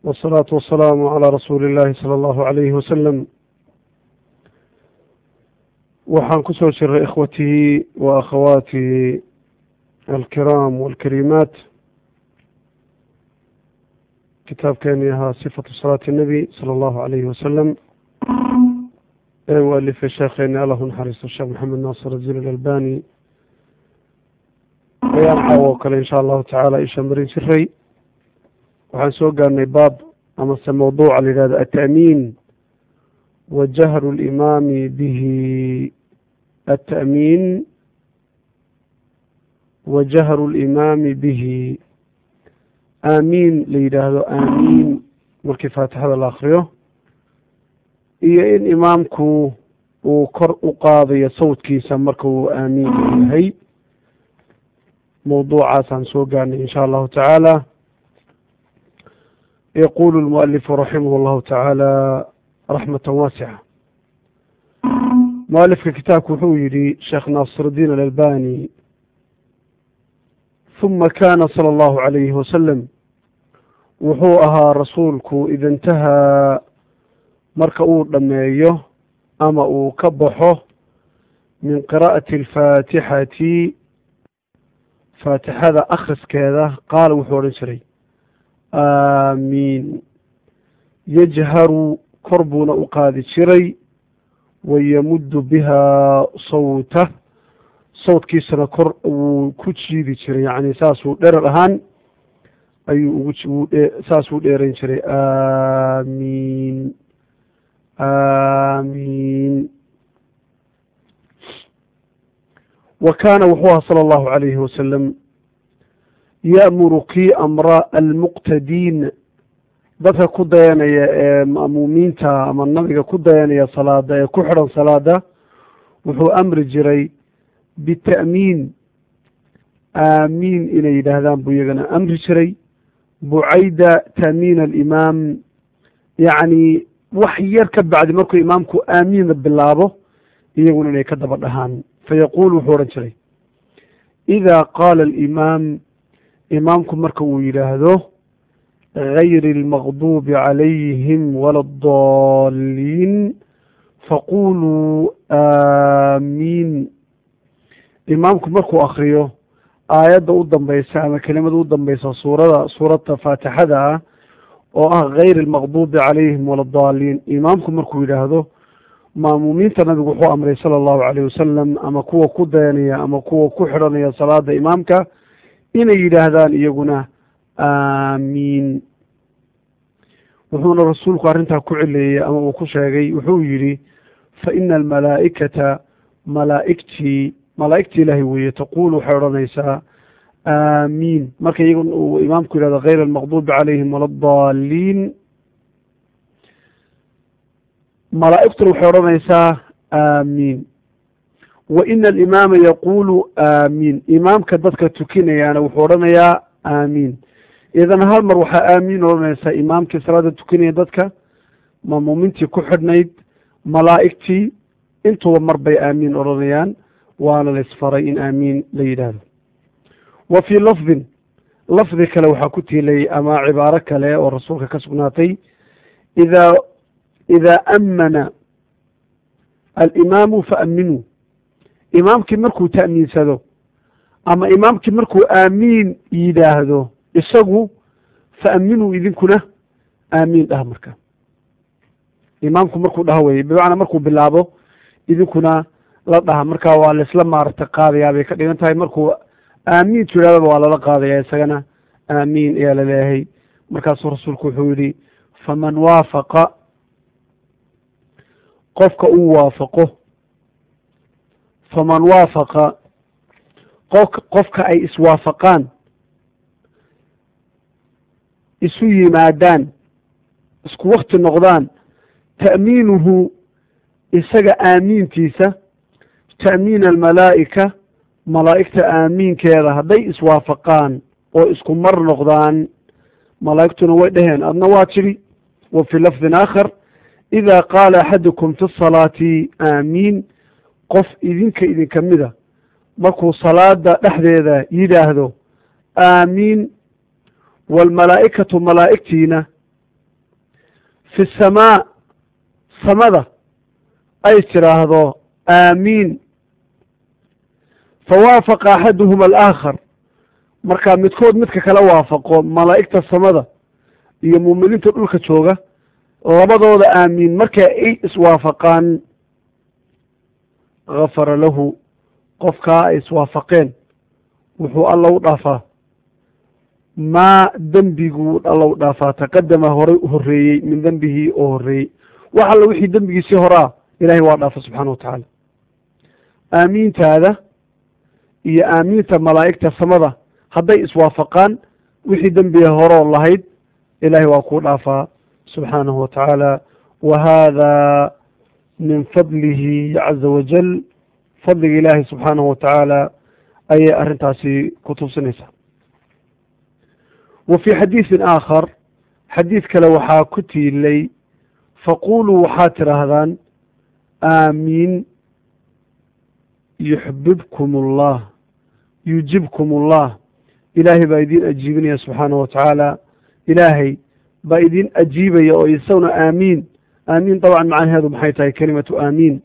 والصلاة والسلام على رسول الله صلى الله عليه وسلم. waxaan ku soo jiray ikhwatii wa akhawaatii alkiraam walkariimaat kitaabkeeni ahaa sifatu salaati الnabi salى allahu alayhi wasalam ee uu alifay sheekheeni allahu naxariisto sheekh maxamed naasir aziil alalbani ayaan caawo kale insha allahu tacaala isha marin jiray. waxaan soo gaarnay baab amase mawduuca la yidhahdo ata'miin wa jahru limaami bihi. التأمين وجهر الإمام به. آمين ليدهدو آمين markii faatixada la akhriyo iyo in imaamku uu kor u qaadayo sawdkiisa marka uu aamiin yahay. mawduucaasaan soo gaarnay in sha allahu tacaala. يقول المؤلف رحمه الله تعالى رحمة واسعة. مؤلفka kitaabku wuxuu yidhi sheekh naasir الdiin alalbani ثuma kana salى اllahu عalayhi wasalam wuxuu ahaa rasuulku ida intahaa marka uu dhammeeyo ama uu ka baxo min qiraa'ati alfaatixati faatixada akhriskeeda qaala wuxuu odhan jiray aamiin. yajharu kor buuna u qaadi jiray wayamuddu bihaa sawtah sawdkiisana kor wuu ku jiidi jiray, yacni saasuu dherer ahaan ayuu saasuu dheerayn jiray aamiin aamiin. wa kaana wuxuu ahaa sala allahu calayhi wasalam ya'muru kii amra almuqtadiin dadka ku dayanaya ee ma'muumiinta ama nabiga ku dayanaya salaada ee ku xidhan salaada wuxuu amri jiray bita'miin aamiin inay yidhaahdaan buu iyagana amri jiray. bucayda ta'miin alimaam, yacni wax yar ka bacdi markuu imaamku aamiina bilaabo iyaguna inay ka daba dhahaan. fayaquul wuxuu odhan jiray idaa qaala alimaam imaamku marka uu yidhaahdo غayr الmغضوب عalayhim وala الضالين faquluu aamiin. imaamku markuu akriyo aayadda u dambaysa ama kelimada u dambaysa suuradda faatixada ah oo ah غayr الmغضوbi عalayhim وala الضالين, imaamku markuu yidhaahdo ma'muumiinta nabigu wuxuu amray salى الlahu عalيه wasalam ama kuwa ku dayanaya ama kuwa ku xidhanaya salaada imaamka inay yidhaahdaan iyaguna aamiin. wuxuuna rasuulku arrintaa ku cileeyey ama uu ku sheegay, wuxuu yidhi faina almalaa'ikata malaa'igtii ilaahay weeye taquulu waxay odhanaysaa aamiin marka iyaga uu imaamku yidhahdo غayr almaqduubi calayhim wala adaliin. malaa'igtuna waxay odhanaysaa aamiin. wa ina alimaama yaquulu aamiin, imaamka dadka tukinayaana wuxuu odhanayaa aamiin. idan hal mar waxaa aamiin odhanaysaa imaamkii salaada tukanaya dadka, ma'muumiintii ku xidhnayd, malaa'igtii intuba mar bay aamiin odhanayaan, waana la isfaray in aamiin la yidhaahdo. wa fii lafdi kale waxaa ku tiilay ama cibaaro kale oo rasuulka ka sugnaatay idaa ammana alimaamu faaminuu. imaamkii markuu ta'miinsado ama imaamkii markuu aamiin yidhaahdo isagu faaminuu idinkuna aamiin dhaha. marka imaamku markuu dhaho weye bimacnaa markuu bilaabo idinkuna la dhaha. marka waa laisla maaragta qaadayaa bay ka dhigan tahay. markuu aamiintu yidhahdaba waa lala qaadaya isagana aamiin ayaa laleeyahay. markaasuu rasuulku wuxuu yidhi faman waafaqa qofka uu waafaqo faman waafaqa qofka ay iswaafaqaan isu yimaadaan isku wakti noqdaan ta'miinuhu isaga aamiintiisa ta'miin almalaa'ika malaa'igta aamiinkeeda hadday iswaafaqaan oo isku mar noqdaan malaa'igtuna way dhaheen adna waa tidhi. wa fii lafdin aakhar idaa qaala axadukum fi salaati aamiin, qof idinka mida markuu salaada dhexdeeda yidhaahdo aamiin waalmalaa'ikatu malaa'igtiina fi الsamaa samada ay tiraahdo aamiin fawaafaqa axaduhuma alaakhar markaa midkood midka kala waafaqo malaa'igta samada iyo muuminiinta dhulka jooga labadooda aamiin marka ay iswaafaqaan gafara lahu qofkaa ay iswaafaqeen wuxuu alla u dhaafaa maa dembiguu alla u dhaafaa taqadama horay u horreeyey min dembihi oo horreeyey wax alla wixii dembigiisii horaa ilaahay waa dhaafa subxaana wa tacaala aamiintaada iyo aamiinta malaa'igta samada hadday iswaafaqaan wixii dembiga horoo lahayd ilaahay waa kuu dhaafaa subxaanahu wa tacaala wa haadaa min fadlihi caza wajal fadliga ilaahay subxaanahu wa tacaala ayay arrintaasi ku tusinaysaa wa fii xadiisin aakhar xadiid kale waxaa ku tiilay faquluu waxaad tidhaahdaan aamiin yuxbibkum ullah yujibkum ullah ilaahay baa idin ajiibinaya subxaanahu wa tacaala ilaahay baa idin ajiibaya oo isaguna aamiin aamiin dabcan macnaheedu maxay tahay kelimatu aamiin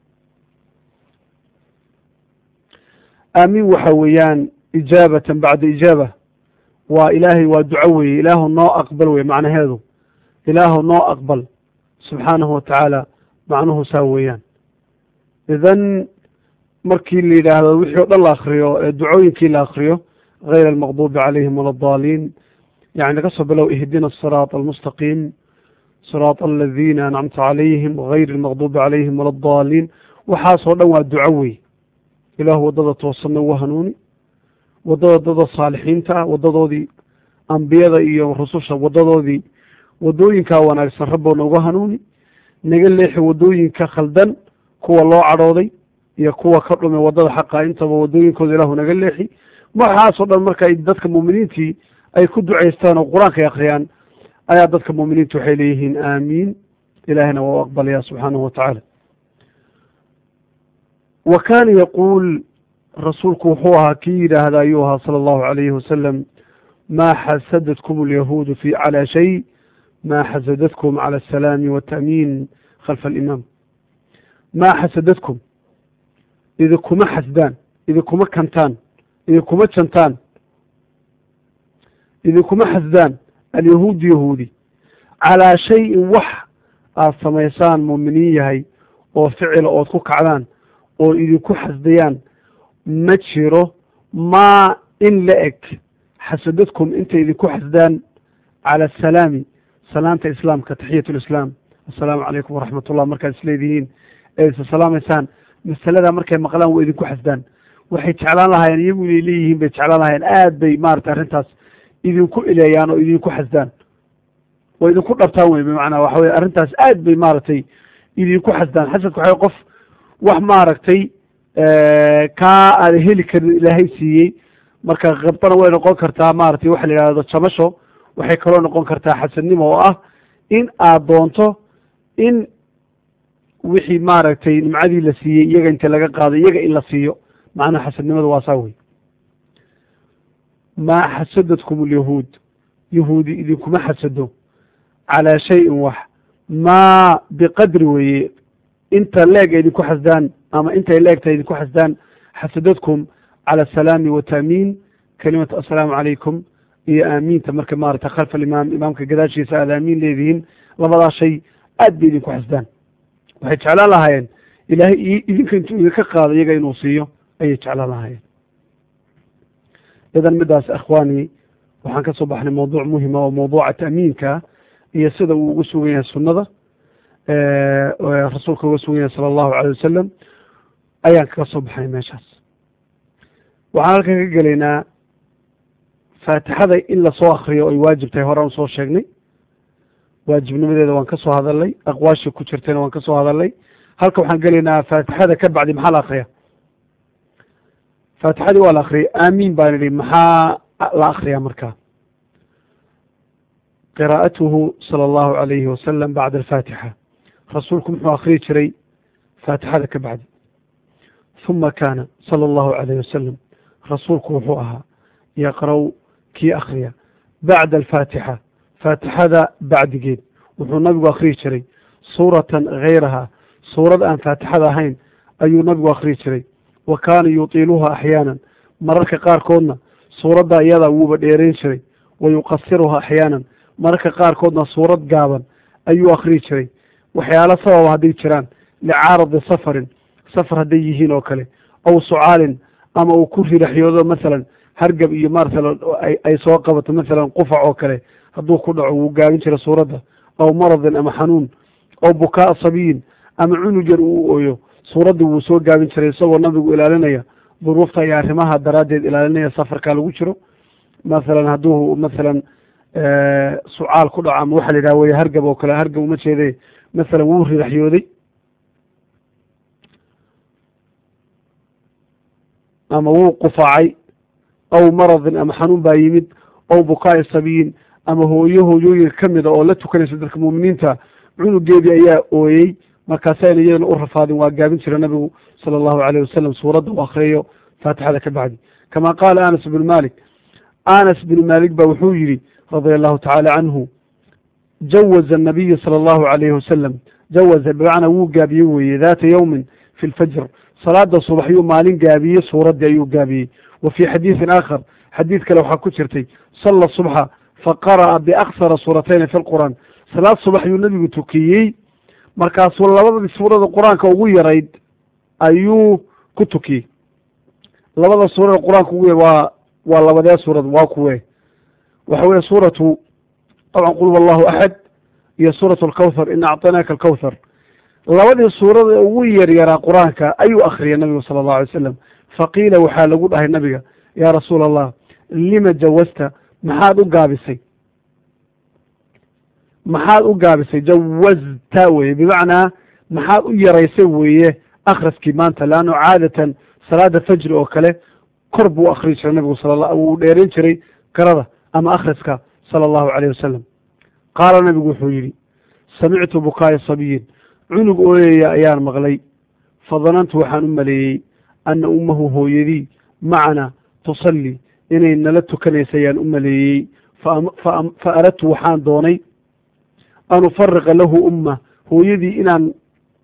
aamiin waxa weeyaan ijaabatan bacda ijaaba waa ilaahay waa duco weeye ilaahu noo aqbal weye macnaheedu ilaahu noo aqbal subxaanahu wa tacaala macnuhu saa weeyaan idan markii la yidhaahdo wixii o dhan la akriyo ee ducooyinkii la akriyo غayr almaqdubi calayhim wala adaliin yani laga soo bilow ihdina asiraaط almustaqiim siraaط aladiina ancamta calayhim غayr almaqdubi calayhim wala adaliin waxaasoo dhan waa duco wey ilaahu waddada toosanna ugu hanuuni waddada dada saalixiinta ah waddadoodii ambiyada iyo rususha waddadoodii waddooyinkaa wanaagsan rabboona uga hanuuni naga leexi waddooyinka khaldan kuwa loo cadhooday iyo kuwa ka dhumay waddada xaqa intaba waddooyinkooda ilaahu naga leexi waxaasoo dhan marka ay dadka muuminiintii ay ku ducaystaan oo qur-aanka ay akhriyaan ayaa dadka muuminiinta waxay leeyihiin aamiin ilaahayna waa u aqbalaya subxaanahu wa tacaala wa kaana yaquul rasuulku wuxuu ahaa kii yidhaahda ayuu ahaa sala allahu calayhi wasalam maa xasadadkum alyahuudu fi calaa shay maa xasadadkum cala asalaami waata'miin khalfa alimaam maa xasadadkum idinkuma xasdaan idinkuma kantaan idinkuma jantaan idinkuma xasdaan alyahuudu yahuudi calaa shayin wax aad samaysaan muuminiin yahay oo ficila ood ku kacdaan oo idinku xasdayaan ma jiro maa in la eg xasadadkum intay idinku xasdaan cala asalaami salaanta islaamka taxiyatu lislaam assalaamu calaykum waraxmat ullah markaad isleedihiin ee isa salaamaysaan masaladaa markay maqlaan waa idinku xasdaan waxay jeclaan lahaayeen iyagu inay leeyihiin bay jeclaan lahaayeen aad bay maaragtay arrintaas idinku eleeyaan oo idinku xasdaan oo idinku dhabtaan wey bimacnaa waxa weye arrintaas aad bay maaragtay idinku xasdaan xasadku waxay qof wax maaragtay kaa aada heli karin ilaahay siiyey marka qabtana way noqon kartaa maaragtay waxa la yidhahdo jamasho waxay kaloo noqon kartaa xasadnimo oo ah in aad doonto in wixii maaragtay nimcadii la siiyey iyaga inta laga qaado iyaga in la siiyo macnaha xasadnimada waa saa wey maa xasadadkum alyahuud yahuudi idinkuma xasado calaa shayin wax maa biqadri weeye inta leeg ay idinku xasdaan ama intay leegtahay idinku xasdaan xasadadkum cala asalaami wata'miin kelimatu assalaamu calaykum iyo aamiinta marka maaragtay khalfa alimaam imaamka gadaashiisa aad aamiin leedihiin labadaa shay aad bay idinku xasdaan waxay jeclaan lahaayeen ilaahay idinka intuu idinka qaado iyaga inuu siiyo ayay jeclaan lahaayeen idan midaas akhwaani waxaan ka soo baxnay mawduuc muhima oo mawduuca ta'miinka iyo sida uu ugu sugan yahay sunnada rasuulka uga sugan yahay sala allahu calay wasalam ayaan kaga soo baxnay meeshaas waxaan halkan ka gelaynaa faatixada in lasoo akriyo ay waajib tahay horaan usoo sheegnay waajibnimadeeda waan ka soo hadalnay aqwaashii ku jirtayna waan ka soo hadalnay halka waxaan gelaynaa faatixada ka bacdi maxaa la akriya faatixadii waa la akriyay aamiin baan idhi maxaa la akriyaa markaa qiraa'atuhu sala allahu calayhi wasalam bacda alfaatixa rasuulku muxuu akriyi jiray faatixada ka bacdi huma kaana sala allahu calayh wasalam rasuulku wuxuu ahaa yaqra'u kii akriya bacda alfaatixa faatixada bacdigeed wuxuu nabigu akhriyi jiray suuratan hayraha suurad aan faatixada ahayn ayuu nabigu akhriyi jiray wa kaana yutiiluha axyaanan mararka qaarkoodna suuradda iyadaa wuuba dheerayn jiray wa yuqasiruha axyaanan mararka qaarkoodna suurad gaaban ayuu akhriyi jiray waxyaalo sababa hadday jiraan licaaradi safarin safar hadday yihiin oo kale aw sucaalin ama uu ku riraxyoodo masalan hargab iyo maarata ay soo qabato masalan qufac oo kale hadduu ku dhaco wuu gaabin jiray suuradda aw maradin ama xanuun aw bukaa sabiyin ama cunug yar uu ooyo suuraddii wuu soo gaabin jiray isagoo nabigu ilaalinaya duruufta iyo arrimaha daraaddeed ilaalinaya safarkaa lagu jiro masalan hadduu masalan sucaal ku dhaco ama waxaa la yidhaha wey hargab oo kale hargab uma jeede masalan wuu riraxyooday ama wuu qufaacay aw maradin ama xanuun baa yimid aw bukaai sabiyin ama hooyooyinka ka mida oo la tukanaysa dadka muuminiinta cunugeedii ayaa ooyey markaasayna iyadana u rafaadin waa gaabin jira nabigu sala allahu alayh wasalam suuradda u akriyo faatixada ka bacdi kama qaala anas bnu malik anas bnu malik ba wuxuu yidhi radia allahu tacaala canhu jawaza anabiyu sala allahu alayhi wasalam jawaza bimacnaa wuu gaabiyey weeye daata yawmin fi lfajr salaada subax yuu maalin gaabiyey suuraddii ayuu gaabiyey wa fii xadiidin aakhar xadiid kale waxaa ku jirtay salla subxa faqara'a biaksara suuratayni fi lqur'aan salaad subax yuu nebigu tukiyey markaasuu labadii suurada qur-aanka ugu yarayd ayuu ku tukiyey labada suurada qur-aanka ugu yar waa labadee suurad waa kuwe waxa weeye suuratu طabcan qul wallahu axad iyo suuratu alkawthar ina acطaynaaka alkawthar labadii suurada ugu yaryaraa qur-aanka ayuu akriyay nabigu sala allahu alay wasalam faqiila waxaa lagu dhahay nabiga yaa rasuula allah lima jawasta maxaad u gaabisay jawazta weye bimacnaa maxaad u yaraysay weeye akhraskii maanta leanno caadatan salaada fajri oo kale kor buu akhriyi jiray nabigu wuu dheerayn jiray karada ama akhriska sala allahu alayh wasalam qaala nabigu wuxuu yidhi samictu bukaaya sabiyin cunug ooyaya ayaan maqlay fadanantu waxaan u maleeyey anna ummahu hooyadii macana tusalli inay nala tukanaysa ayaan u maleeyey fa aradtu waxaan doonay an ufariqa lahu ummah hooyadii inaan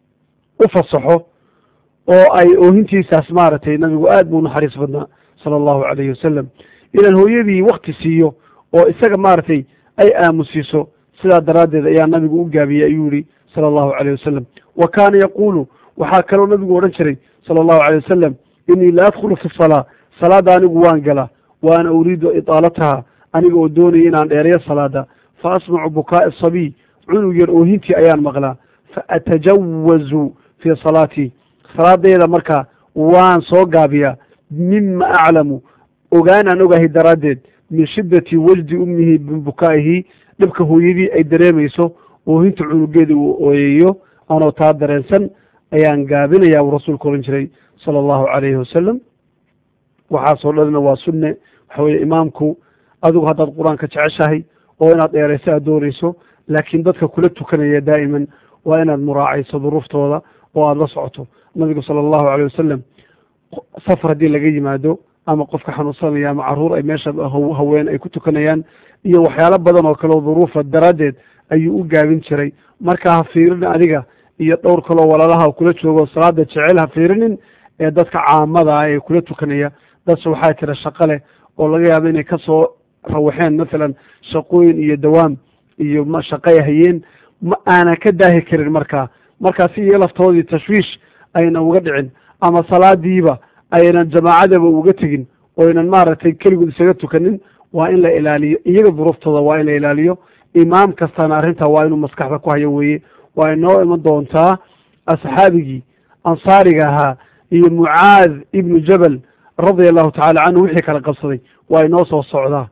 u fasaxo oo ay oohintiisaas maaragtay nabigu aad buu naxariis badnaa sala allahu alayhi wasalam inaan hooyadii wakti siiyo oo isaga maaragtay ay aamusiiso sidaa daraaddeed ayaa nabigu u gaabiyey ayuu yihi sala allahu alayh wasalam wa kaana yaquulu waxaa kaloo nabigu odhan jiray sala allahu alayh wasalam inii la adkhulu fi salaa salaadda anigu waan galaa wa ana uriidu itaalataha aniga oo doonaya inaan dheereeyo salaada fa asmacu bukaa'i asabiy cunug yar oohintii ayaan maqlaa fa atajawazu fii salaatii salaadayda markaa waan soo gaabiyaa mima aclamu ogaanaan ogahay daraaddeed min shiddati wajdi ummihi min bukaa'ihi dhibka hooyadii ay dareemayso oohinta cunugeeda uu ooyayo anoo taa dareensan ayaan gaabinayaa uu rasuulku ohan jiray sala allahu calayhi wasalam waxaasoo dhanna waa sunne waxa weeye imaamku adigu haddaad qur-aanka jeceshahay oo inaad dheerayso aad doonayso laakiin dadka kula tukanaya daa'iman waa inaad muraacayso duruuftooda oo aada la socoto nabigu sala allahu alayh wasalam safar haddii laga yimaado ama qofka xanuunsanaya ama carruur ay meesha haween ay ku tukanayaan iyo waxyaalo badan oo kaleo duruufa daraaddeed ayuu u gaabin jiray marka ha fiirin adiga iyo dhowr kaloo walaalaha kula joogo salaada jecel ha fiirinin ee dadka caamada ah ee kula tukanaya dadse waxaa jira shaqo leh oo laga yaabo inay ka soo rawaxeen masalan shaqooyin iyo dawaam iyo shaqay hayeen ma aanan ka daahi karin markaa si iyo laftoodii tashwiish aynan uga dhicin ama salaadiiba aynan jamaacadaba uga tegin oo aynan maaragtay keligood isaga tukanin waa in la ilaaliyo iyaga duruuftooda waa in la ilaaliyo imaam kastana arrintaa waa inuu maskaxda ku hayo weeye waa inoo iman doontaa asxaabigii ansaariga ahaa iyo mucaad ibnu jabal radia allahu tacala canhu wixii kala qabsaday waa inoo soo socdaa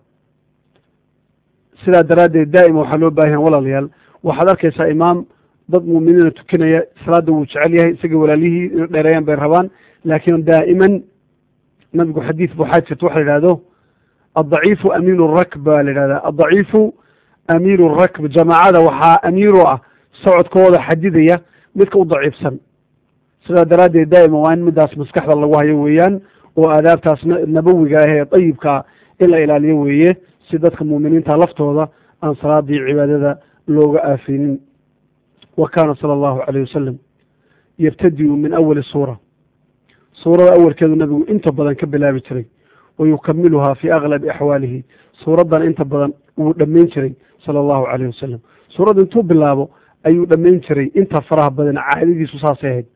sidaa daraaddeed daa'ima waxaa loo baahan walaalayaal waxaad arkaysaa imaam dad muuminiina tukanaya salaada wuu jecel yahay isaga walaalihii ina dheereeyaan bay rabaan laakiin daa'iman nabigu xadiid bu waxaa jirta waxa la yidhahdo addaciifu amiinu rakb baa la yidhahdaa addaciifu amiinu rakb jamaacada waxaa amiiro ah socodkooda xadidaya midka u daciifsan sidaa daraaddeed daa'ima waa in midaas maskaxda lagu hayo weeyaan oo aadaabtaas nabawiga ah ee dayibkaa in la ilaaliyo weeye si dadka muuminiinta laftooda aan salaadii cibaadada looga aafaynin wa kaana sala allahu calayh wasalam yabtadi'u min awali suura suurada awalkeedu nabigu inta badan ka bilaabi jiray wa yukamiluhaa fii aglabi axwaalihi suuraddan inta badan wuu dhammayn jiray sala allahu calayh wasalam suuradda intuu bilaabo ayuu dhammayn jiray inta faraha badan caadadiisu saasay ahayd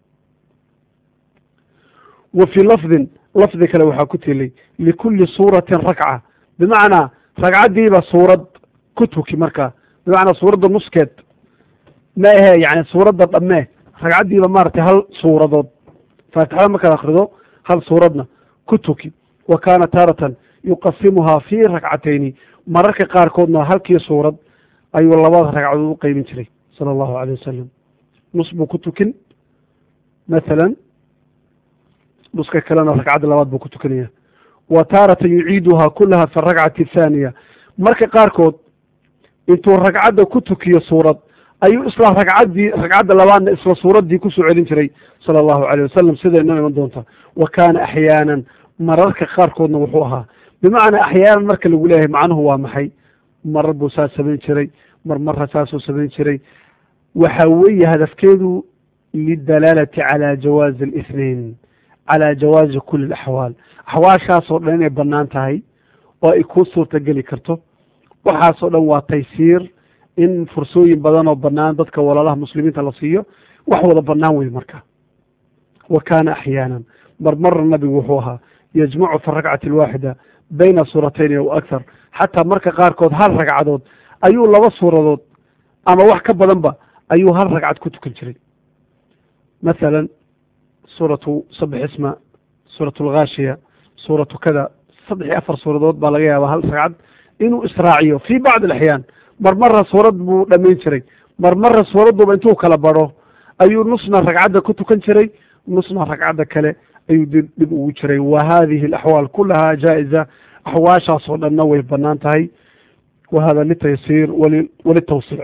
wa fii lafdi kale waxaa ku tilay likulli suuratin rakca bimacnaa ragcaddiiba suurad ku tuki markaa bimacnaa suuradda nuskeed ma ahe yani suuradda dhammee ragcaddiiba maaragtay hal suuradood faatixada markaad akrido hal suuradna ku tuki wa kaana taaratan yuqasimuhaa fii rakcatayni mararka qaarkoodna halkii suurad ayuu labada ragcadood u qeybin jiray sala allahu alayh wasalam nus buu ku tukin mathalan nuska kalena ragcadda labaad buu ku tukanaya wa taaratan yuciiduhaa kulaha fi arakcati athaaniya marka qaarkood intuu ragcadda ku tukiyo suurad ayuu isla ragcadda labaadna isla suuraddii kusoo celin jiray sala allahu alayh wasalam siday noo iman doonta wa kaana axyaanan mararka qaarkoodna wuxuu ahaa bimacnaa axyaanan marka lagu leeyahay macnuhu waa maxay marar buu saas samayn jiray marmarra saasuu samayn jiray waxa weeye hadafkeedu lidalaalati calaa jawaazi alithnain calaa jawaazi kuli alaxwaal axwaashaasoo dhan inay bannaan tahay oo ay kuu suurta geli karto waxaasoo dhan waa taysiir in fursooyin badan oo bannaan dadka walaalaha muslimiinta la siiyo wax wada bannaan wey marka wa kaana axyaanan marmarna nabigu wuxuu ahaa yajmacu fi arakcati alwaaxida bayna suuratayni aw akthar xataa marka qaarkood hal ragcadood ayuu laba suuradood ama wax ka badanba ayuu hal ragcad ku tukan jiray mathalan suuratu sabix isma suuratu alghaashiya suuratu kada 3 iyo 4 suuradood baa laga yaabaa hal ragcad inuu israaciyo fii bacdi alaxyaan marmarra suurad buu dhammayn jiray marmarra suuradduba intuu kala badho ayuu nusna ragcadda ku tukan jiray nusna ragcadda kale ayuu dib ugu jiray wa haadihi alaxwaal kulahaa jaa'iza axwaashaasoo dhanna way bannaan tahay wa hada litaysiir walitawsiic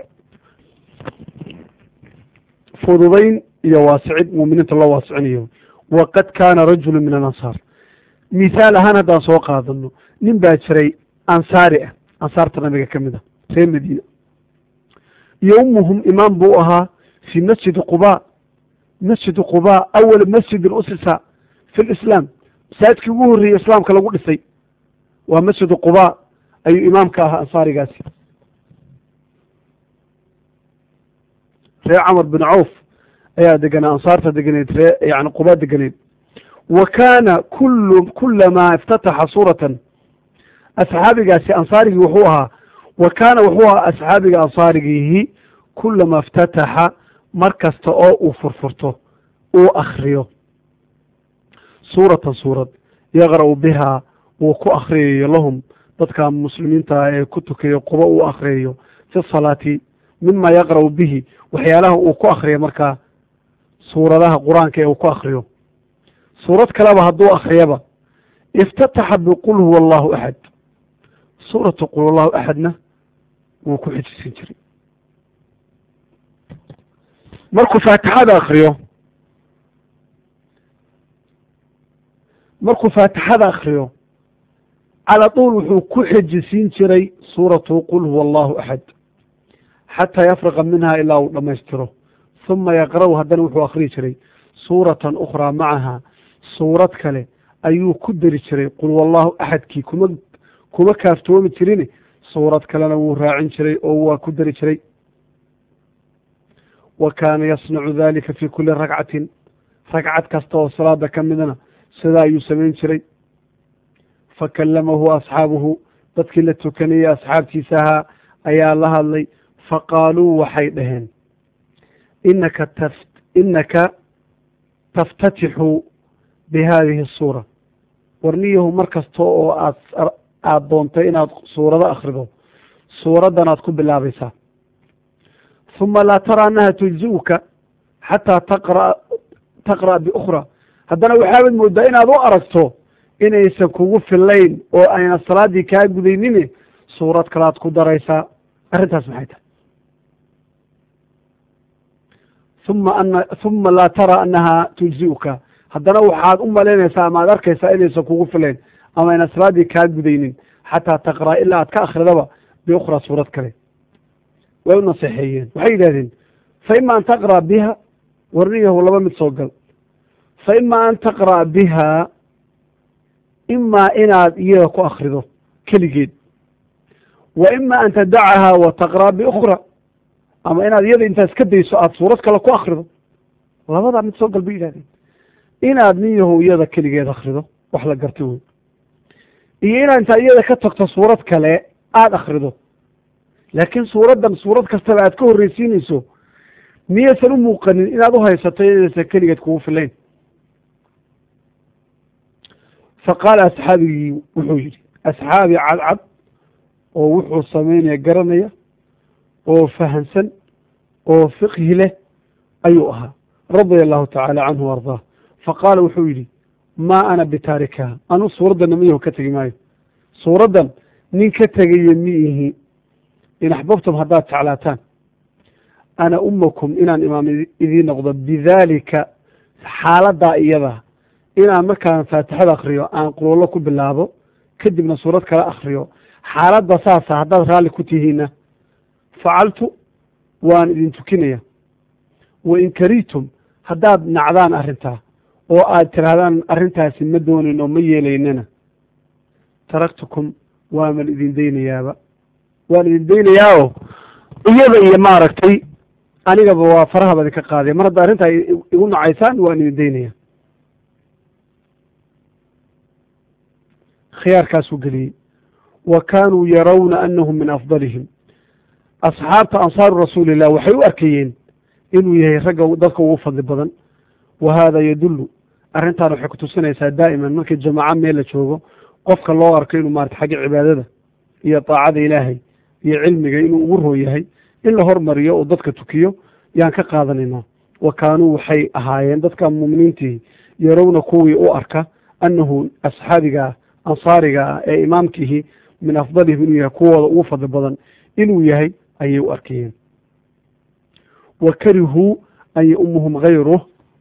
fududayn iyo waasicid muuminiinta loo waasicinayo waqad kaana rajulu min alansaar mithaal ahaan haddaan soo qaadano nin baa jiray ansaari ah ansaarta nabiga ka mid a reer madiina iyo umuhum imaam buu ahaa fii masjidi quba awal masjidin usisa fi lislaam masaajidkii ugu horreeyey islaamka lagu dhisay waa masjidu quba ayuu imaamka ahaa ansaarigaasi reer camar bin cawf ayaa deganaa ansaarta deganeed yani quba deganeed wa kaana kulamaa iftataxa suuratan asxaabigaasi ansaarigii wuxuu ahaa wa kaana wuxuu ahaa asxaabiga ansaarigiihi kulamaa iftataxa mar kasta oo uu furfurto uu akriyo suuratan suurad yaqra'u bihaa uu ku akriyayo lahum dadka muslimiinta ee ku tukayo quba uu akriyayo fi salaati mima yaqra'u bihi waxyaalaha uu ku akriyo markaa suuradaha qur-aanka ee uu ku akriyo suurad kaleba hadduu akriyaba iftataxa biqul huwa allahu axad suuratu qul allahu axadna wuu ku xijisin jiray markuu faatixada akriyo cala tuul wuxuu ku xejisiin jiray suuratu qul huwa allahu axad xataa yafriqa minha ilaa uu dhammaystiro uma yaqra'u haddana wuxuu akriyi jiray suuratan ukhraa macaha suurad kale ayuu ku dari jiray qul wallahu axadkii kuma kaaftoomi jirin suurad kalena wuu raacin jiray oo waa ku dari jiray wa kaana yasnacu dalika fii kuli ragcatin ragcad kasta oo salaada ka midna sidaa ayuu samayn jiray fakallamahu asxaabuhu dadkii la tukanayay asxaabtiisa ahaa ayaa la hadlay faqaaluu waxay dhaheen inaka taftatixu bihadihi الsuura warniyahu mar kasta oo aad doontay inaad suurado akrido suuraddanaad ku bilaabaysaa ثuma laa tara annaha tujzi'uka xataa taqra'a biukhra haddana waxaabad moodaa inaad u aragto inaysan kugu filayn oo ayna salaaddii kaa gudaynine suurad kalaad ku daraysaa arrintaas maxay tahay ثuma laa tara annaha tujzi'uka haddana waxaad u malaynaysaa ama ad arkaysaa inaysan kugu filayn ama ayna salaaddii kaa gudaynin xataa taqra'a ilaa aad ka akridaba biukhra suurad kale way u naseexeeyeen waxay yidhahdeen fa ima an taqra'a biha warniyahu laba mid soo gal fa ima an taqra'a biha imaa inaad iyada ku akrido keligeed wa ima an tadacahaa wa taqra'a biukhra ama inaad iyada intaad iska dayso aada suurad kale ku akrido labadaa mid soo gal bay yidhahdeen inaad ninyahow iyada keligeed akrido wax la garta wey iyo inaad intaad iyada ka tagto suurad kale aada akrido laakiin suuraddan suurad kastaba aad ka horreysiinayso miyaysan u muuqanin inaad u haysato inaysan keligeed kugu filayn fa qaala asxaabigii wuxuu yidhi asxaabi cadcad oo wuxuu samaynaya garanaya oo fahansan oo fiqhi leh ayuu ahaa radia allahu tacaala canhu ardaah faqaala wuxuu yidhi maa ana bitaarikaha anu suuraddanna miyahu ka tegi maayo suuraddan nin ka tegaya mi ihi in axbabtum haddaad jeclaataan ana ummakum inaan imaam idiin noqdo bidaalika xaaladdaa iyada inaan markaan faatixada akriyo aan qulullo ku bilaabo kadibna suurad kale akriyo xaaladda saasa haddaad raalli ku tihiinna facaltu waan idin tukinaya wain karihtum haddaad nacdaan arrintaa oo aad tirahdaan arrintaasi ma doonin oo ma yeelaynana taraktukum waaman idin daynayaaba waan idin daynayaao iyada iyo maaragtay anigaba waa farahaba idinka qaadaya mar hadda arrintaa igu nacaysaan waan idin daynaya khiyaarkaasuu geliyey wa kaanuu yarawna anahum min afdalihim asxaabta ansaaru rasuulillah waxay u arkayeen inuu yahay ragga dadka ugu fadli badan wa haada yadullu arrintaan waxay ku tusinaysaa daa'iman markii jamaaco meel la joogo qofka loo arko inuu maarata xagga cibaadada iyo daacada ilaahay iyo cilmiga inuu ugu roon yahay in la hormariyo oo dadka tukiyo yaan ka qaadanaynaa wa kaanuu waxay ahaayeen dadka mu'miniintii yarawna kuwii u arka annahu asxaabiga ansaariga ee imaamkiihi min afdalihim inuu yahay kuwooda ugu fadli badan inuu yahay ayay u arkayeen wa karihuu an yaumuhum hayruh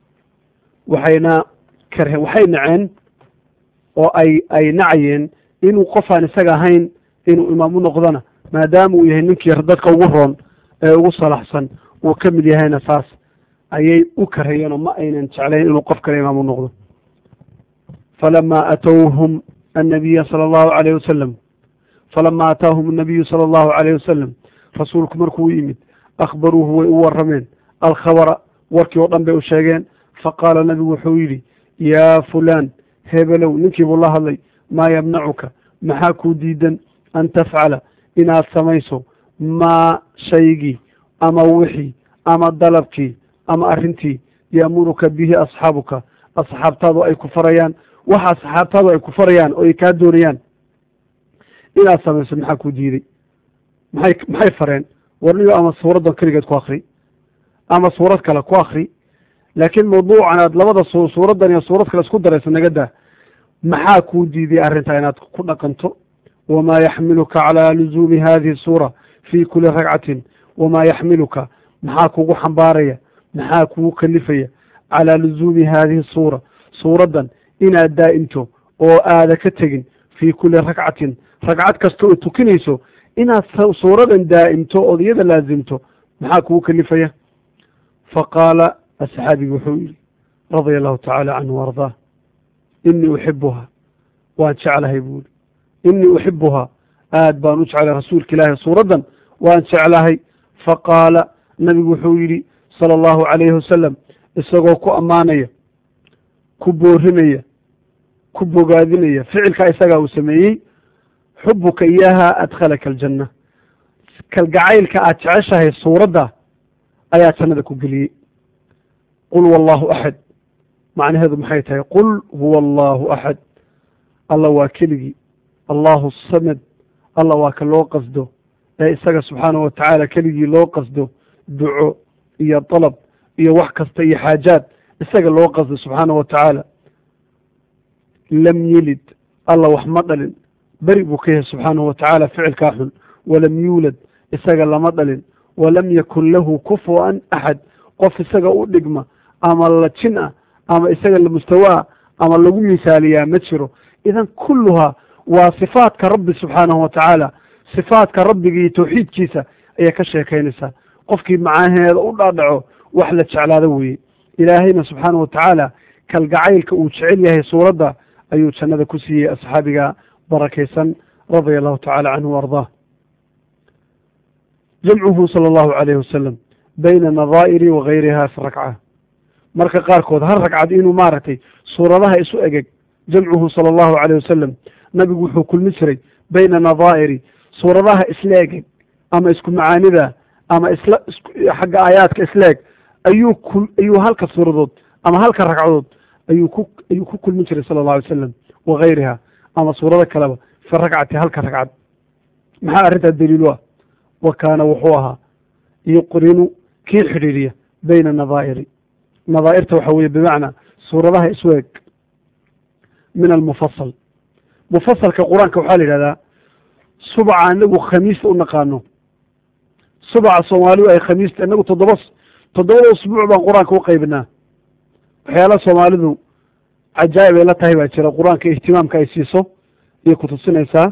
waxayna waxay naceen oo ay nacayeen inuu qofaan isaga ahayn inuu imaam u noqdona maadaama uu yahay ninkii dadka ugu roon ee ugu salaxsan uu ka mid yahayna saas ayay u karayeen oo ma aynan jeclayn inuu qof kale imaam u noqdo falamaa atowhum annabiya sala allahu alayh wasalam falamaa ataahum annabiyu sala allahu alayh wasalam rasuulku markuu u yimid akhbaruuhu way u warrameen alkhabara warkii oo dhan bay u sheegeen faqaala nabigu wuxuu yidhi yaa fulaan hebelow ninkii buu la hadlay maa yamnacuka maxaa kuu diidan an tafcala inaad samayso maa shaygii ama wixii ama dalabkii ama arrintii ya'muruka bihi asxaabuka asxaabtaadu ay ku farayaan waxa asxaabtaadu ay ku farayaan oo ay kaa doonayaan inaad samayso maxaa kuu diiday maxay fareen warniyo ama suuraddan keligeed ku akri ama suurad kale ku akri laakiin mawduucan aad labada suuraddan iyo suurad kale isku darayso naga daa maxaa kuu diiday arrintaa inaad ku dhaqanto wamaa yaxmiluka calaa luzuumi hadihi suura fii kuli ragcatin wamaa yaxmiluka maxaa kugu xambaaraya maxaa kugu kalifaya calaa luzuumi hadihi suura suuraddan inaad daa'imto oo aada ka tegin fii kuli ragcatin ragcad kasta oo tukinayso inaad suuradan daa'imto ood iyada laasimto maxaa kugu kalifaya faqaala asxaabigi wuxuu yidhi radia allahu tacaala canhu ardaah inii uxibuhaa waan jeclahay buu yidhi inii uxibuhaa aad baan u jeclahay rasuulka ilaahi suuraddan waan jeclahay faqaala nabigu wuxuu yidhi sala allahu calayhi wasalam isagoo ku ammaanaya ku boorinaya ku bogaadinaya ficilkaa isagaa uu sameeyey xubuka iyaaha adkhalaka aljanna kalgacaylka aad jeceshahay suuradda ayaa jannada ku geliyey qul wallahu axad macnaheedu maxay tahay qul huwa allahu axad alla waa keligii allahu samad alla waa ka loo qasdo ee isaga subxaanahu watacaala keligii loo qasdo duco iyo dalab iyo wax kasta iyo xaajaad isaga loo qasdo subxaanahu watacaala lam yelid alla wax ma dhalin beri buu ka yahay subxaanahu watacaala ficilkaa xun walam yuulad isaga lama dhalin walam yakun lahu kufuwan axad qof isaga u dhigma ama la jin ah ama isaga la mustawaa ama lagu misaaliyaa ma jiro idan kulluhaa waa sifaadka rabbi subxaanahu watacaala sifaadka rabbiga iyo tawxiidkiisa ayay ka sheekaynaysaa qofkii macaaheeda u dhaadhaco wax la jeclaado weeye ilaahayna subxaanahu watacaala kalgacaylka uu jecel yahay suuradda ayuu jannada ku siiyey asxaabiga barakaysan radia allahu tacala canhu waardaah jamcuhu sala allahu calayhi wasalam bayna nadaa'iri wa gayriha fi rakca marka qaarkood hal ragcad inuu maaragtay suuradaha isu egeg jamcuhu sala allahu calayh wasalam nabigu wuxuu kulmi jiray bayna nadaa'iri suuradaha isla egeg ama isku macaanida ama isla xagga aayaadka isla eg ayuu halka suuradood ama halka ragcadood ayuu ku kulmi jiray sala allahu alay wasalam wa gayriha ama suurado kaleba fi rakcati halka ragcad maxaa arrintaa daliilu ah wa kaana wuxuu ahaa yuqrinu kii xidhiiriya bayna nadaa'iri nadaa'irta waxaa weeye bimacnaa suuradaha isu eg min almufasal mufasalka qur-aanka waxaa la yidhahdaa subaca inagu khamiista u naqaano subaca soomaalidu ay khamiista inagu toddobada usbuuc baan qur-aanka u qaybinaa waxyaalaha soomaalidu cajaa'ib ay la tahay baa jira qur-aanka ihtimaamka ay siiso iyo kutusinaysaa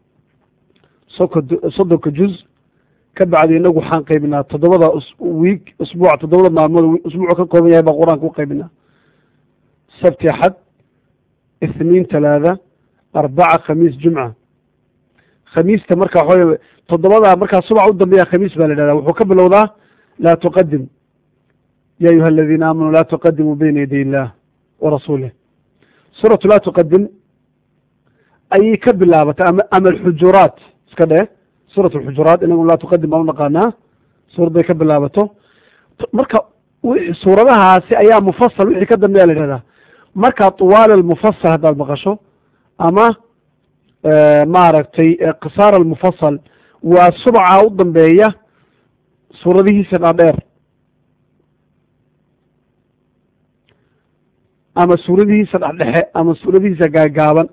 soddonka juz ka bacdi inagu waxaan qaybinaa toddobada wiig usbuuca toddobada maalmood usbuucu ka kooban yahay baan qur-aanka u qaybinaa sabti axad ithniin talaada arbaca khamiis jumca khamiista marka waxawey toddobada markaa subac u dambeeya khamiis baa la yidhahda wuxuu ka bilowdaa laa tuqadim ya ayuha aladiina aamanuu laa tuqadimuu bayna yaday illah warasuulih suuratu laa tuqadim ayay ka bilaabatay ama alxujuraat iska dheh suurat alxujuraat inagu laa tuqadim baan u naqaanaa suuradday ka bilaabato marka suuradahaasi ayaa mufasal wixii ka dambeya la yidhahdaa markaa tuwaal almufasal haddaad maqasho ama maaragtay qisaar almufasal waa subca u dambeeya suuradihiisa dhaadheer ama suuradihiisa dhexdhexe ama suuradihiisa gaagaaban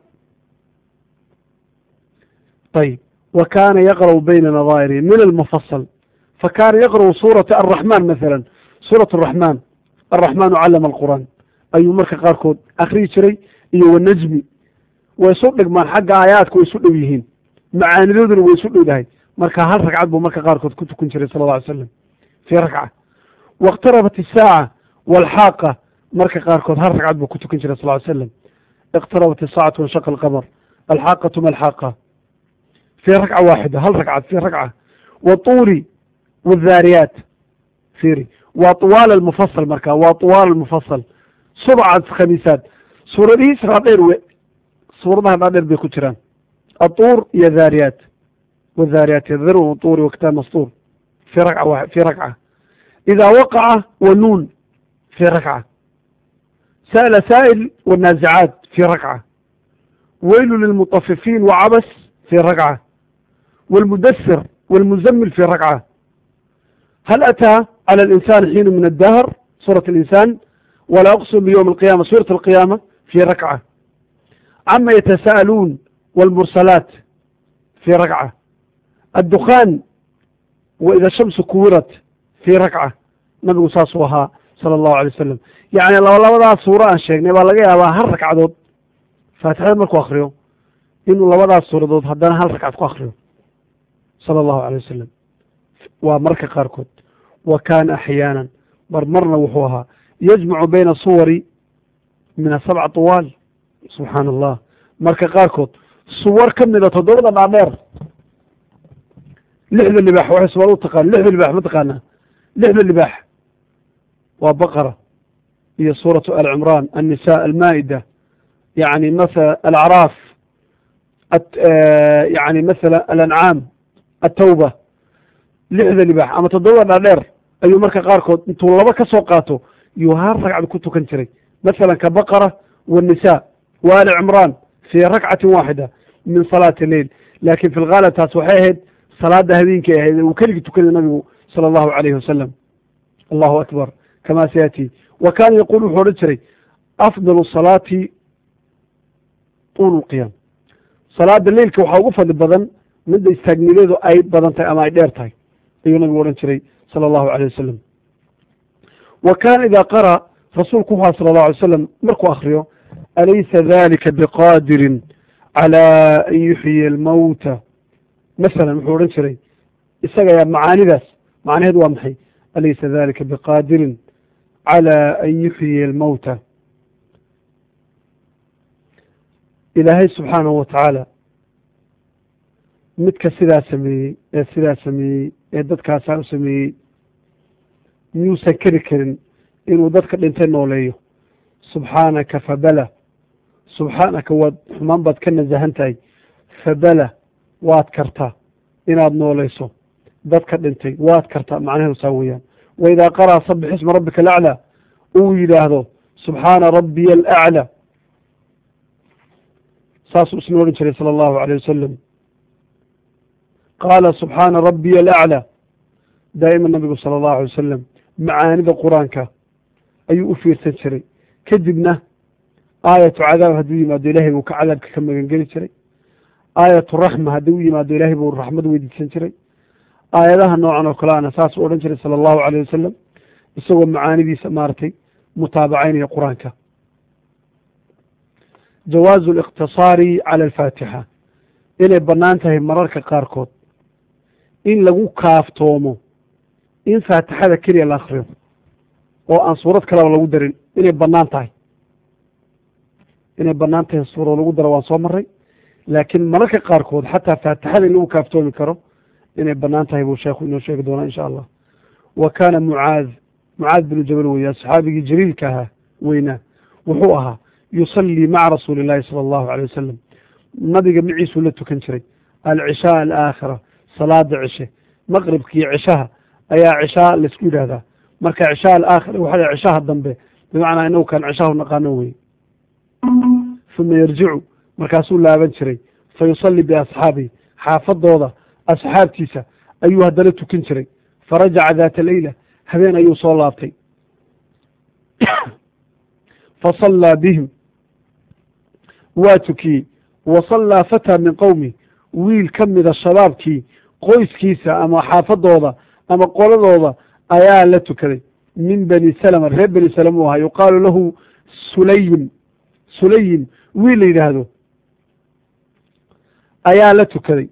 ayib wa kaana yaqra'u bayna nadaa'iri min almufasal fakaana yaqra'u suurata alraxmaan masalan suurat araxmaan alraxmaanu callama alqur'aan ayuu marka qaarkood akriyi jiray iyo wanajmi way isu dhigmaan xagga aayaadka way isu dhow yihiin macaanidooduna way isu dhowdahay marka hal ragcad buu marka qaarkood ku tukan jiray sala alla alay slam fii rakca wاqtarabat isaaca waalxaaqa marka qaarkood hal ragcad buu ku tukan jiray sal ly slam iqtarabat isaacatu wanshaqa alqamar alxaaqatu ma alxaaqa fii rakca waaxida hal ragcad fii rakca watuuli wاdhaariyaat fiiri waa طuwaal almufasal marka waa طuwaal almufasal subcad khamiisaad suuradihiisa dhaadheer suuradaha dhaadheer bay ku jiraan aطuur iyo dhaariyaat wاdhaariyaat yadharu watuuri wakitaab mastuur fii rakca idaa waqaca wanuun fii rakca sa'la saa'il wالnaazicaat fii rakca weylu lilmutafifiin wacabas fii rakca wاlmudasir wاlmuzamil fii rakca hal ataa calى الإنسان حين من الدهر سورة الإنسان ولا أقسم بيوم القيامة سورة القيامة في ركعة عما يتساءلون والمرسلات في ركعة الدخان وإذا الشمس كورت في ركعة نبي صاصوها صلى الله عليه وسلم يعني لو وضع صورة الشيخ نبقى لقيها هل ركعة دوت فاتحين مركو أخريو إنه لو وضع الصورة دوت هدانا هل ركعة أخريو صلى الله عليه وسلم ومركة قاركوت وكان أحيانا مرمرنا وحوها يجمع بين صور من 7 طوال سبحان الله مركة قاركوت صور كم إذا تدور العمير لحظة اللباح وحسب الله تقال لحظة اللباح ما تقالنا لحظة اللباح وبقرة هي سورة آل عمران النساء المائدة يعني مثل الأعراف يعني مثل الأنعام التوبة lixda libaax ama toddoba dhaadheer ayuu marka qaarkood intuu laba ka soo qaato yuu hal ragcad ku tukan jiray masalan ka baqara waannisaa wa ali cimraan fii rakcatin waaxida min salaati leyl laakin fi lgaalib taas waxay ahayd salaada habeenkay ahayd uu keligii tukaday nabigu sala allahu calayhi wasalam allahu akbar kama sayati wa kaana yaquul wuxuu odhan jiray afdalu salaati tuulu lqiyaam salaada leylka waxaa ugu fadli badan midda istaagnideedu ay badan tahay ama ay dheer tahay ayuu nabigu odhan jiray sala allahu alayh wasalam wa kaana idaa qara rasuulku wuxuu sala allahu alay wasalam markuu akriyo alaysa dalika biqaadirin calaa an yuxyiya almawta masalan wuxuu odhan jiray isaga yaa macaanidaas macnaheedu waa maxay alaysa dalika biqaadirin calى an yuxyiya almowta ilaahay subxaanahu watacaala midka sidaa sameeyey ee dadkaasaa u sameeyey miyuusan keri karin inuu dadka dhintay nooleeyo subxaanaka fabala subxaanaka waad xumaan baad ka nasahan tahay fabala waad kartaa inaad nooleyso dadka dhintay waad kartaa macnaheedu saa weeyaan waidaa qaraa sabix isma rabbika alaclaa uu yidhaahdo subxaana rabbiya alaclaa saasuu isna odhan jiray sala allahu alayh wasalam qaala subxaana rabbiya alaclaa daa'ima nabigu sala allahu alay wasalam macaanida qur-aanka ayuu u fiirsan jiray kadibna aayatu cadaab hadduu yimaado ilaahay buu ka cadaabka ka magangeli jiray aayatu raxma haddii u yimaado ilaahay buu raxmad weydiisan jiray aayadaha noocan oo kale ana saasuu odhan jiray sala allahu alayh wasalam isagoo macaanidiisa maaragtay mutaabacaynaya qur-aanka jawaazu aliqtisaari cala alfaatixa inay bannaan tahay mararka qaarkood in lagu kaaftoomo in faatixada keliya la akriyo oo aan suurad kaleba lagu darin inay bannaan tahay suurad lagu daro waan soo maray laakiin mararka qaarkood xataa faatixada in lagu kaaftoomi karo inay bannaan tahay buu sheekhu inoo sheegi doonaa insha allah wa kaana mucaad binu jabal weeye asxaabigii jaliilka ahaa weynaa wuxuu ahaa yusallii maca rasuuli illaahi sala allahu alay wasalam nabiga maciisuu la tukan jiray alcishaa alaakhira salaada cishe maqribkiiyo cishaha ayaa cishaa laisku yidhaahdaa marka cishaa alaakhira waxaa cishaha dambe bimacnaa inagu kaan cishahu naqaano weye uma yarjicu markaasuu laaban jiray fa yusallii biasxaabihi xaafadooda asxaabtiisa ayuu haddana tukan jiray farajaca daata leyla habeen ayuu soo laabtay fasallaa bihim waa tukiyey wa sallaa fataa min qowmi wiil ka mida shabaabkii qoyskiisa ama xaafadooda ama qoladooda ayaa la tukaday min bani salama reer bani salama u ahaa yuqaalu lahu sulaym wiil la yidhaahdo ayaa la tukaday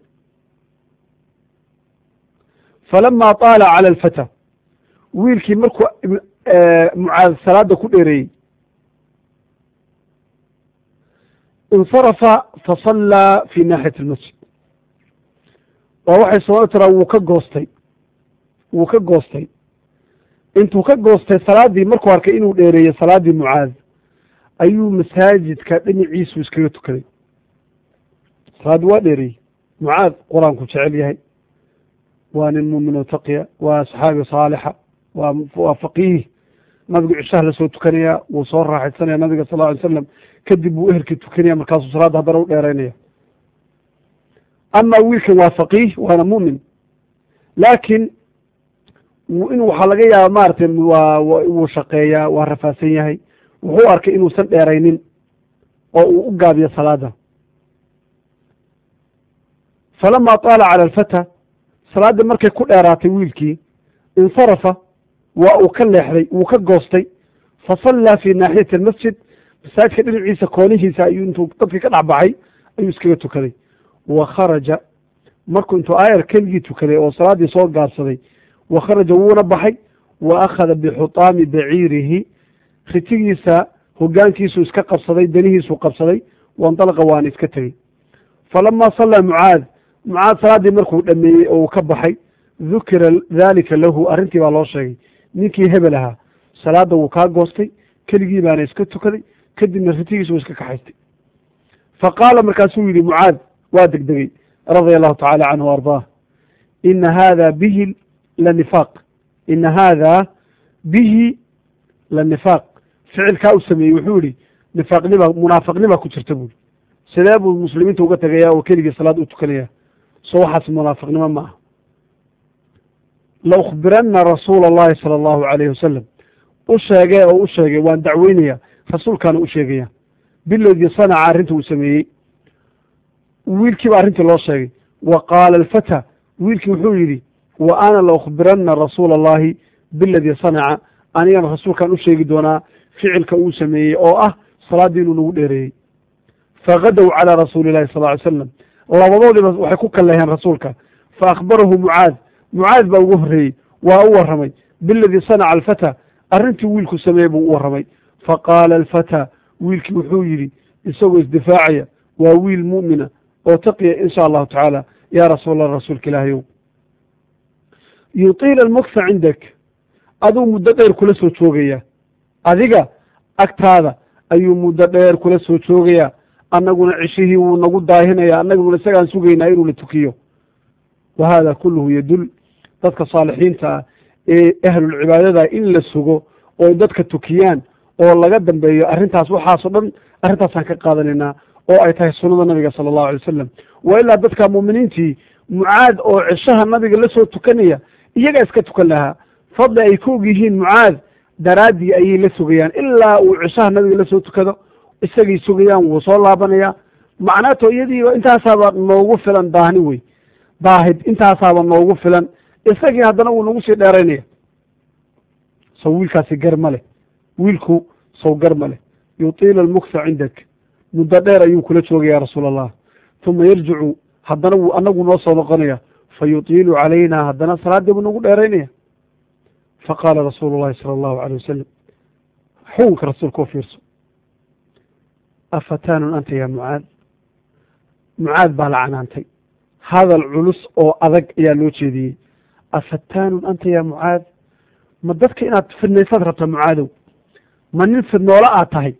falamaa طaala calى alfata wiilkii markuu mucaad salaada ku dheereeyey insarafa fasallaa fi naaxiyati اlmasjid waa waxay soo tiraa wuu ka goostay intuu ka goostay salaaddii markuu arkay inuu dheereeyey salaaddii mucaad ayuu masaajidka dhinaciisu iskaga tukaday salaaddii waa dheereeyey mucaad qur-aanku jecel yahay waa nin muumin oo taqiya waa saxaabi saalixa waa faqiih nabigu cishaha la soo tukanaya wuu soo raaxaysanaya nabiga sal lla alay slam kadib buu ehelkii tukanaya markaasuu salaadda haddana u dheeraynaya ama wiilkan waa faqiih waana mu'min laakiin in waxaa laga yaaba maaragtay wuu shaqeeyaa waa rafaadsan yahay wuxuu arkay inuusan dheeraynin oo uu u gaabiyo salaada falama طaala calى alfata salaaddii markay ku dheeraatay wiilkii insarafa waa uu ka leexday wuu ka goostay fasallaa fi naaxiyati almasjid masaajidka dhinaciisa koonihiisa ayuu intuu dadkii ka dhexbaxay ayuu iskaga tukaday wa kharaja markuu intuu aayar keligii tukaday oo salaaddii soo gaabsaday wa kharaja wuuna baxay wa akhada bixutaami baciirihi ritigiisa hogaankiisuu iska qabsaday danihiisuu qabsaday waindalaqa waana iska tegey falamaa sallaa mucaad salaaddii markuu dhameeyey oo uu ka baxay dukira daalika lahu arrintii baa loo sheegay ninkii hebel ahaa salaadda wuu kaa goostay keligii baana iska tukaday kadibna ritigiisu iska kaxaystay faqaala markaasuu yidhi mucaad waa degdegey radia allahu tacala canhu o ardaah ina haada bihi la nifaaq ficilkaa u sameeyey wuxuu yihi munaafiqnima ku jirta buuri sidee buu muslimiinta uga tegaya oo keligii salaad u tukanaya so waxaas munaafiqnimo ma aha laukbirana rasuula allahi sala allahu alayhi wasalam u sheegay waan dacweynaya rasuulkaana u sheegaya biladii sanaca arrinta uu sameeyey wiilkiiba arrintii loo sheegay wa qaala alfata wiilkii wuxuu yidhi wa ana laukbirana rasuula allahi biladii sanaca anigana rasuulkaan u sheegi doonaa ficilka uu sameeyey oo ah salaaddii inuu nagu dheereeyey fagadow calى rasuuli اlahi sal ly slam labadoodiba waxay ku kalleeheen rasuulka faakbarahu mucaad mucaad baa ugu horreeyey waa u warramay biladii sanaca alfata arrintii wiilku sameeyey buu u warramay faqaala alfata wiilkii wuxuu yidhi isagoo isdifaacaya waa wiil mu'mina oo taqiya insha allahu tacaala yaa rasuul allah rasuulka ilaahayow yutiila almuksa cindak aduu muddo dheer kula soo joogayaa adiga agtaada ayuu muddo dheer kula soo joogayaa annaguna cishihii wuu nagu daahinayaa annaguna isagaan sugaynaa inuu la tukiyo wa hada kulluhu yadul dadka saalixiinta ah ee ahlulcibaadada in la sugo oo dadka tukiyaan oo laga dambeeyo arrintaas waxaasoo dhan arrintaasaan ka qaadanaynaa oo ay tahay sunnada nabiga sala allahu alay wasalam wa ilaa dadka mu'miniintii mucaad oo cishaha nabiga la soo tukanaya iyagaa iska tukan lahaa fadli ay ka og yihiin mucaad daraaddii ayay la sugayaan ilaa uu cishaha nabiga la soo tukado isagay sugayaan wuu soo laabanayaa macnaato iyadiiba intaasaaba noogu filan daahni wey daahid intaasaaba noogu filan isagii haddana wuu nagu sii dheeraynaya sow wiilkaasi gar ma leh wiilku sow gar ma leh yutiila almuksa cindak muddo dheer ayuu kula joogaya ya rasuul allah uma yarjicu haddana wuu anagu noo soo noqonaya fa yutiilu calayna haddana salaaddii buu nagu dheeraynaya faqaala rasuulu llahi sala allahu alay wasalam xukunka rasuulka u fiirso afataanun anta ya mucaad mucaad baa la canaantay hadal culus oo adag ayaa loo jeediyey afataanun anta ya mucaad ma dadka inaad fidnaysaad rabta mucaadow ma nin fidnoolo aad tahay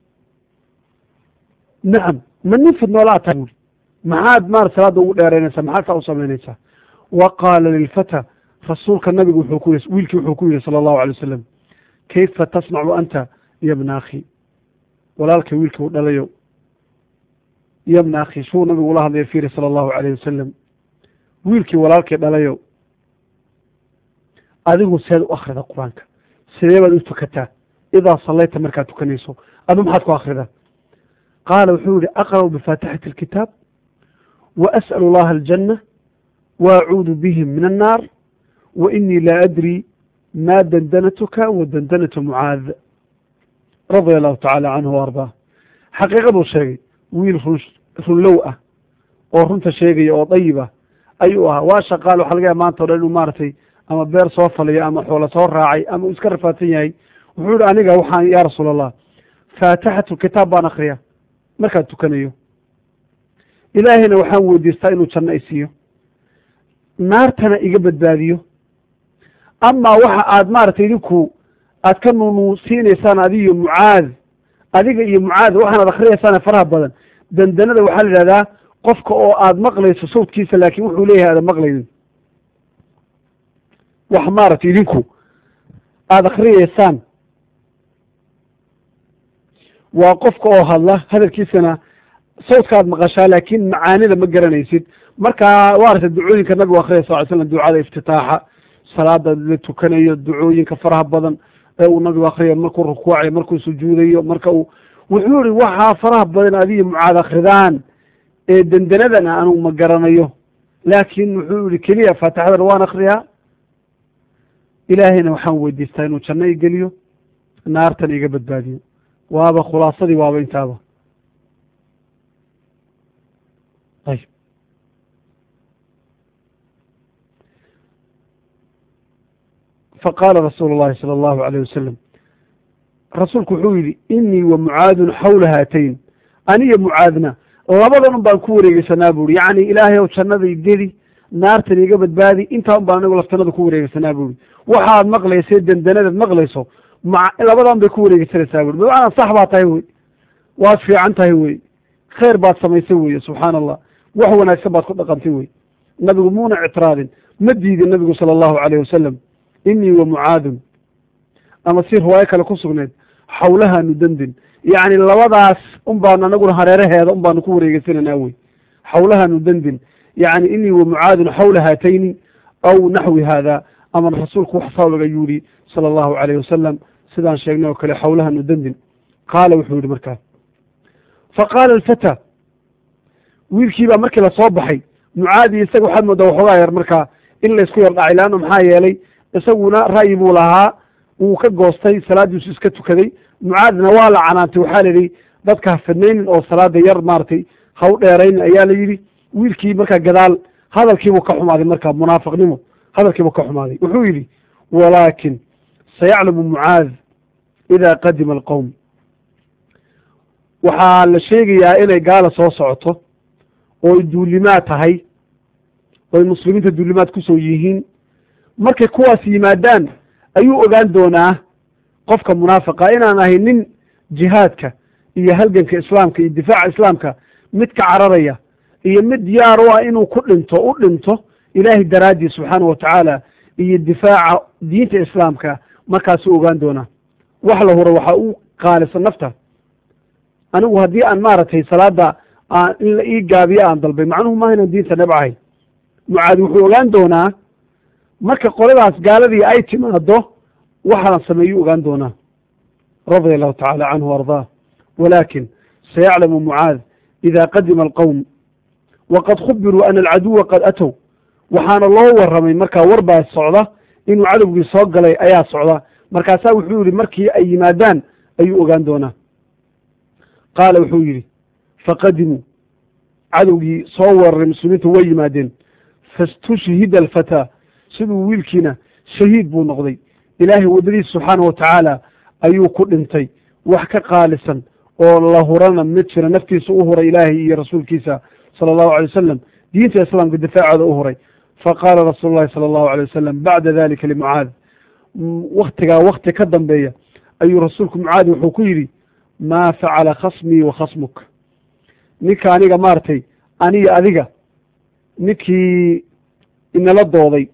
nacam ma nin fidnoolo aad tahay buuri maxaad salaada ugu dheeraynaysaa maxaad saa u samaynaysaa wa qaala lilfata rasuulka nabigu wiilkii wuxuu ku yidhi sala allahu alay wasalam kayfa tasnacu anta ya bna akhi walaalkay wiilka u dhalayo ya bna akhi shuu nabigu ula hadlaya fiiri sala allahu alayh wasalam wiilkii walaalkay dhalayo adigu seed u akrida qur-aanka sidee baad u tukataa idaa sallayta markaad tukanayso adu maxaad ku akrida qaala wuxuu yihi aqra'u bifaatixati alkitaab wa as'alu allaha aljanna wa acuudu bihim min annaar wa inii laa adri ma dandanatuka wa dandanatu mucaad radia allahu tacaala canhu wa ardaah xaqiiqaduu sheegay wiil runlow ah oo runta sheegaya oo dayib ah ayuu ahaa waa shaqaal waxa laga yaaba maanta o dhan inuu maaragtay ama beer soo faliyo ama xoolo soo raacay ama uu iska rafaadsan yahay wuxuu yihi aniga waxaan yaa rasuul allah faatixatu kitaab baan akriya markaan tukanayo ilaahayna waxaan weydiistaa inuu janno ay siiyo naartana iga badbaadiyo amaa waxa aad maaragtay idinku aad ka nunuusiinaysaan adiyo mucaad adiga iyo mucaad waxaanaad akrinaysaan faraha badan dandanada waxaa la yidhahdaa qofka oo aad maqlayso sawtkiisa laakiin wuxuu leeyahay aadan maqlaynin wax maaragtay idinku aada akrinaysaan waa qofka oo hadla hadalkiisana sawtkaad maqashaa laakiin macaanida ma garanaysid markaa waaragtay ducooyinka nabigu akriyay sal ly slam ducada iftitaaxa salaada la tukanayo ducooyinka faraha badan ee uu nabigu akriyo markuu rukuucayo markuu sujuudayo marka uu wuxuu yihi waxaa faraha badan adiyo mucaad akridaan ee dandanadana anugu ma garanayo laakiin wuxuu yihi keliya faatixadana waan akriyaa ilaahayna waxaan weydiistaa inuu janno i geliyo naartan iga badbaadiyo waaba khulaasadii waaba intaaba ayb faqaala rasuulu llahi sala allahu alayh wasalam rasuulku wuxuu yidhi inii wa mucaadun xawla haatayn aniyo mucaadna labadan un baan ku wareegeysanaa buuri yacni ilaahay ow jannaday geli naartan iga badbaadi intaa un baan anigu laftanada ku wareegeysanaa buuri waxaad maqlaysay dandanadaad maqlayso labadan bay ku wareegeysanaysaa buuri bimacnaa sax baa tahay wey waad fiican tahay wey khayr baad samaysay weye subxaana allah wax wanaagsan baad ku dhaqantay wey nabigu muuna ictiraadin ma diidin nabigu sala allahu alayh wasalam inii wa mucaadun ama si riwaayo kale ku sugneed xawlahaanu dandin yacni labadaas un baanu anaguna hareeraheeda un baanu ku wareegeysananaa wey xawlahaanu dandin yacni inii wa mucaadun xawla haatayni aw naxwi haada ama rasuulku wax saabaga yuri sala allahu alayh wasalam sidaan sheegnay oo kale xawlahaanu dandin qaala wuxuu yihi markaas faqaala alfata wiilkii baa markii lasoo baxay mucaadi isaga waxaad moodaa waxoogaa yar markaa in laysku yar dhacay laanno maxaa yeelay isaguna ra'yi buu lahaa wuu ka goostay salaadiisu iska tukaday mucaadna waa la canaantay waxaa la yidhi dadka ha fidnaynin oo salaada yar maaragtay ha u dheeraynin ayaa la yidhi wiilkii markaa gadaal hadalkiibuu ka xumaaday markaa munaafiqnimo hadalkiiba ka xumaaday wuxuu yidhi walaakin sayaclamu mucaad idaa qadima alqowm waxaa la sheegayaa inay gaala soo socoto ooy duulimaad tahay ooy muslimiinta duulimaad ku soo yihiin markay kuwaas yimaadaan ayuu ogaan doonaa qofka munaafiqa inaan ahay nin jihaadka iyo halganka islaamka iyo difaaca islaamka mid ka cararaya iyo mid diyaar u ah inuu u dhinto ilaahay daraaddii subxaana wa tacaala iyo difaaca diinta islaamka markaasuu ogaan doonaa wax la huro waxaa u qaalisan nafta anigu haddii aan maaragtay salaada in la ii gaabiyo aan dalbay macnuhu maaha inaan diinta nabcahay mucaad wuxuu ogaan doonaa marka qoladaas gaaladii ay timaado waxaan sameeyuu ogaan doonaa radia allahu tacaala canhu ardaa walaakin sayaclamu mucaad ida qadima alqowm waqad khubiruu ana alcaduwa qad atow waxaana loo warramay markaa war baa socda inuu cadowgii soo galay ayaa socda markaasaa wuxuu yidhi markii ay yimaadaan ayuu ogaan doonaa qaala wuxuu yidhi faqadimuu cadowgii soo weeraray muslimiinta way yimaadeen fastushhida alfataa siduu wiilkiina shahiid buu noqday ilaahay waddadiisa subxaana wa tacaala ayuu ku dhintay wax ka qaalisan oo la hurana ma jira naftiisa u huray ilaahay iyo rasuulkiisa sala allahu alay wasalam diinta islaamka difaacooda u huray faqaala rasuulu llahi sala allahu alay wasalam bacda dalika limucaad wakti ka dambeeya ayuu rasuulku mucaadi wuxuu ku yidhi maa facala khasmii wa khasmuk ninka aniga maaragtay aniga adiga ninkii inala dooday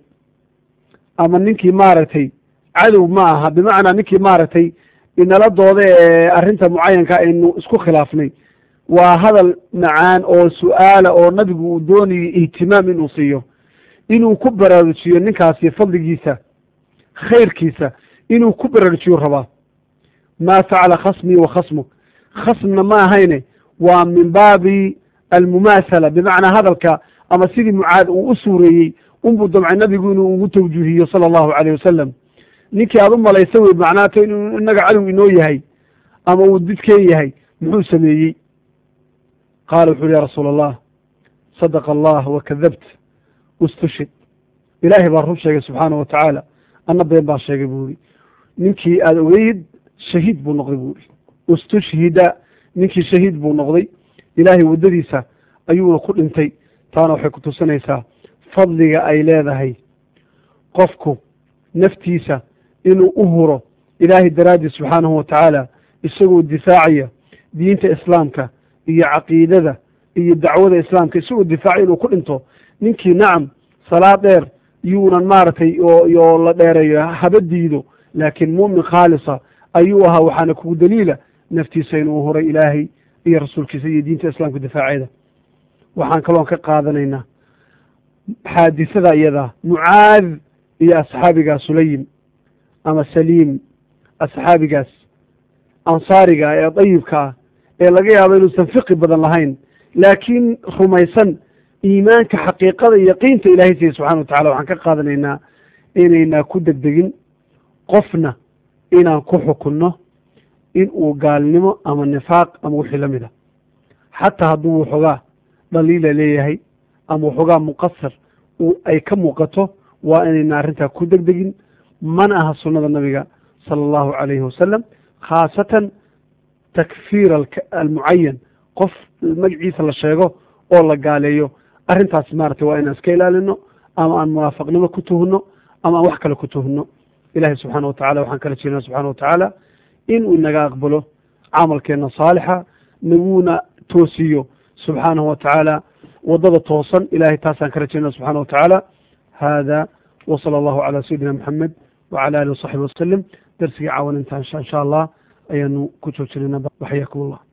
ama ninkii maaragtay cadow ma aha bimacnaa ninkii maaragtay inala dooda ee arrinta mucayanka aynu isku khilaafnay waa hadal macaan oo su-aala oo nabigu uu doonayay ihtimaam inuu siiyo inuu ku baraarujiyo ninkaasi fadligiisa khayrkiisa inuu ku baraarujiyo rabaa maa facala khasmii wa khasmuk khasmna ma ahayne waa min baabi almumaathala bimacnaa hadalka ama sidii mucaad uu u suureeyey unbuu damcay nabigu inuu ugu tawjuuhiyo sala allahu calayh wasalam ninkii aad u malaysa wey macnaato inuu inaga cadow inoo yahay ama uu didkeen yahay muxuu sameeyey qaala wuxu uhi ya rasuula allah sadaqa allah wakadabt wastushhid ilaahay baa run sheegay subxaana wa tacaala anna been baa sheegay buu ihi ninkii aada ogeyd shahiid buu noqday buu ihi istushhida ninkii shahiid buu noqday ilaahay waddadiisa ayuuna ku dhintay taana waxay ku tusinaysaa fadliga ay leedahay qofku naftiisa inuu u huro ilaahay daraaddiis subxaanahu wa tacaala isagoo difaacaya diinta islaamka iyo caqiidada iyo dacwada islaamka isagoo difaacaya inuu ku dhinto ninkii nacam salaad dheer yuunan maaragtay oo la dheereeyo haba diido laakiin mu'min khaalisa ayuu ahaa waxaana kugu daliila naftiisa inuu huray ilaahay iyo rasuulkiisa iyo diinta islaamka difaaceeda waxaan kaloon ka qaadanaynaa xaadisada iyadaa mucaad iyo asxaabigaa sulaym ama saliim asxaabigaas ansaariga ee dayibka ah ee laga yaabo inuusan fiqi badan lahayn laakiin rumaysan iimaanka xaqiiqada yaqiinta ilaahay siiya subxana wa tacala waxaan ka qaadanaynaa inaynaa ku degdegin qofna inaan ku xukunno in uu gaalnimo ama nifaaq ama wixii la mid a xataa hadduu waxoogaa dhaliila leeyahay ama waxoogaa muqasar ay ka muuqato waa inayna arrintaa ku degdegin mana aha sunnada nabiga sala allahu calayhi wasalam khaasatan takfiir almucayan qof magaciisa la sheego oo la gaaleeyo arrintaas maaragtay waa inaan iska ilaalino ama aan munaafaqnimo ku tuhno ama aan wax kale ku tuhno ilahay subxaana wa tacala waxaan kala jeednaa subxana wa tacaala inuu inaga aqbalo camalkeenna saalixa naguna toosiyo subxaanahu wa tacaala waddada toosan ilahay taasaan ka rajaynaa subxana wa tacaala hada وصلى الله على سيدنا محمد وعلى آله وصحبه وسلم درسي عاون انت إن شاء الله أيانو كتوشرنا وحياكم الله